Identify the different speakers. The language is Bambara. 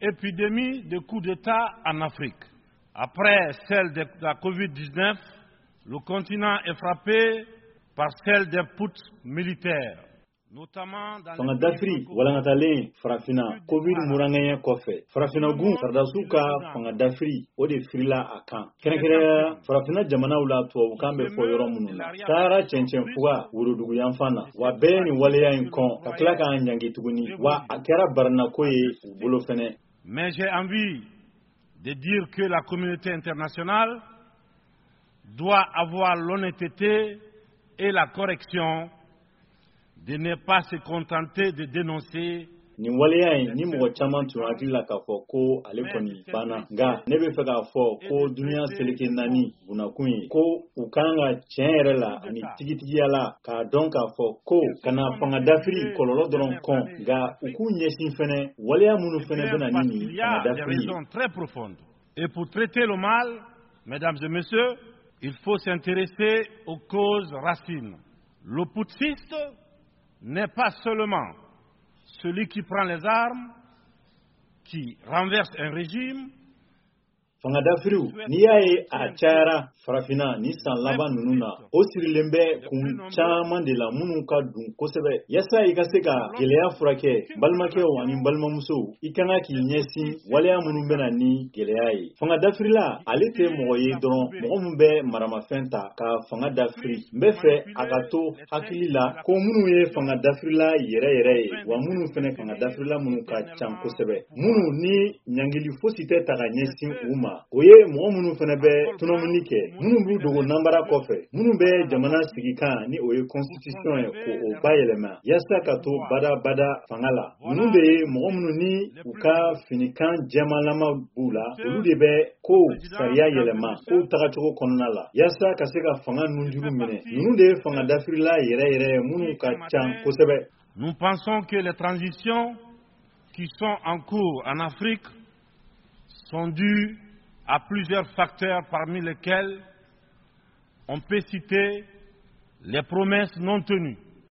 Speaker 1: épidémie de coups d'État en Afrique. Après celle de la Covid-19, le continent est frappé par celle des putsch militaires.
Speaker 2: Fanga dafri walangatalen farafina covid murangaya kofe farafina gun sardasuka fanga dafri o de frila akan kenekere farafina jamana wula to kambe fo yoro mununa sara chenchen fuwa wurudugu yanfana wa beni waleya inkon kakla ka nyangi tuguni wa akera barna koye bolo fene.
Speaker 1: Mais j'ai envie de dire que la communauté internationale doit avoir l'honnêteté et la correction de ne pas se contenter de dénoncer.
Speaker 2: Ni waleya ni mo chaman tu akila ka fo ko ale koni bana nga nebe fe ka fo ko dunia seleke nani bunakun ko ukanga chenre la ni tigitigi ala ka donc ka fo ko kana fanga dafri kololo doron kon ga uku nyesin fene waleya munu fene bena nini
Speaker 1: il y a des raisons très profondes. Et pour traiter le mal, mesdames et messieurs, il faut s'intéresser aux causes racines. Le putschiste n'est pas seulement celui qui prend les armes, qui renverse un régime.
Speaker 2: Fanga dafriu ni yaye a chara farafina ni san laban nununa o sirilembe kun chaman de la munu ka dun kosebe yasa igaseka geleya furake balmake wani balmamuso ikana ki nyesi waleya munu bena ni geleya yi fanga dafrila alete moye doron mo mbe marama fenta ka fanga dafri mbefe agato hakilila ko munu ye fanga dafrila yere wa munu fene fanga dafrila munu ka chan kosebe munu ni nyangili fosite taga nyesi uma oye mo munu fene be tunomunike munu bu dogo nambara kofe munu be jamana sigikan ni oye constitution ko o bayelema yasa kato bada fangala munu be mo munu ni uka finikan jamalama bula olu de be ko sariya yelema ko tagachoko konnala yasa kaseka fanga nundiru mine munu de fanga dafrila yere munu ka chan kosebe.
Speaker 1: Nous pensons que les transitions qui sont en cours en Afrique sont dues à plusieurs facteurs parmi lesquels on peut citer les promesses non tenues,